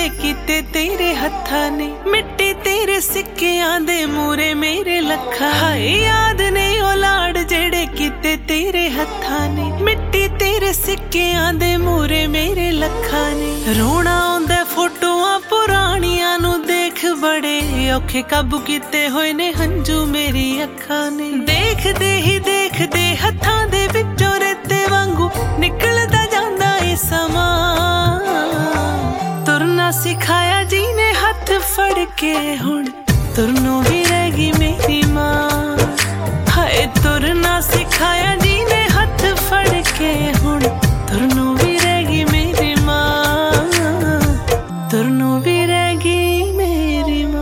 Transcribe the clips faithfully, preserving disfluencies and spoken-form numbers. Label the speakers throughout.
Speaker 1: जेड़े कीते तेरे हत्थां ने, मिट्टी तेरे सिक्कियां दे मूरे मेरे लखा। हाय याद ने ओ लाड़ जेड़े कीते तेरे हत्थां ने, मिट्टी तेरे सिक्कियां दे मूरे मेरे लखा ने। रोना आउंदा फोटोआं पुराणियां नू देख, बड़े औखे काबू कीते होए ने हंजू मेरी अखां ने। देखदे ही देखदे हत्थां दे विचों रेते वांगू निकलदा जांदा ए समा। तुरना सिखाया जी ने हथ फड़ के, हुण तुरनों भी रह गई मेरी मां। हाय तुरना सिखाया जी ने हथ फड़ के, हुण तुरनों भी रह गई मेरी मां, तुरनों भी रह गई मेरी मां।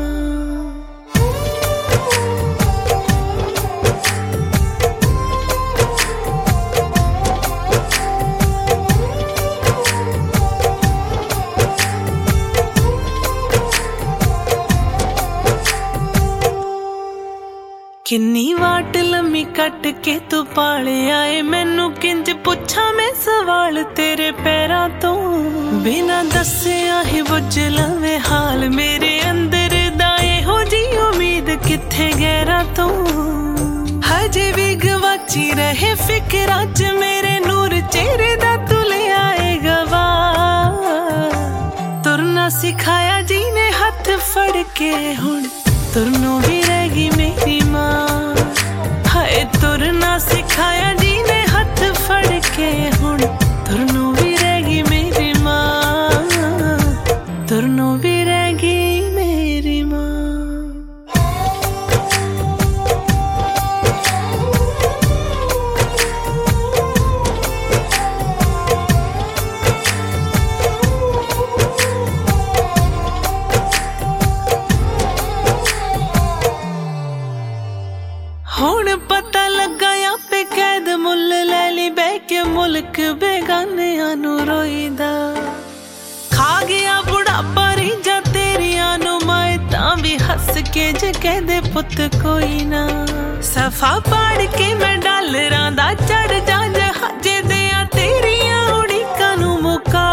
Speaker 1: किन्नी वाट लम्मी कट के तू पाले आए, मैनू किंज पुछा मैं सवाल तेरे पैरां तो। बिना दस्सिया ही बुझ लवे हाल मेरे अंदर दाए हो जी उम्मीद किथे गहरा तो। हजे भी गवाची रहे फिक्रां च मेरे नूर चेहरे दा तू ले आएगा वा। तुरना सिखाया जी ने हथ फड़ के, हुण तुरनों भी रह गई मेरी मां। हाय तुरना सिखाया जी ने हथ फड़ के, हुण तुरनों भी रह गई मेरी मां, तुरनों भी रह गई मेरी मां। हुण पता लगा या पे कैद मुल ले ली बह के मुल्क बेगानियां नू रोईदा। खा गया बुढ़ापा रीझां तेरियां नू माए तां भी हस के जे कहदे पुत कोई ना। सफा पाड़ के मैं डालरां दा चढ़ जा जहाजे दियां तेरियां उड़ीकां नू मुका।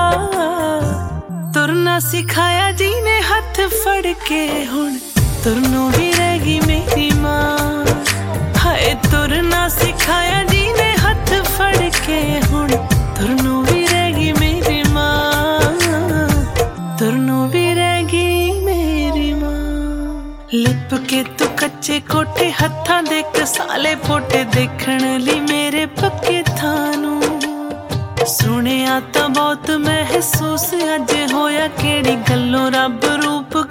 Speaker 1: तुरना सिखाया जी ने हथ फड़ के, हुण तुरनों भी रह गई मेरी मां। हाय तुरना सिखाया जी ने हथ फड़ के, हुण तुरनों भी रह गई मेरी मां, तुरनों भी रह गई मेरी मां। लिप के तू कच्चे कोठे हत्थां दे कसाले पोटे देखण लई मेरे पक्के थानू। सुनिया तां बहुत महसूस अज होया केड़ी गल्लों रब रूप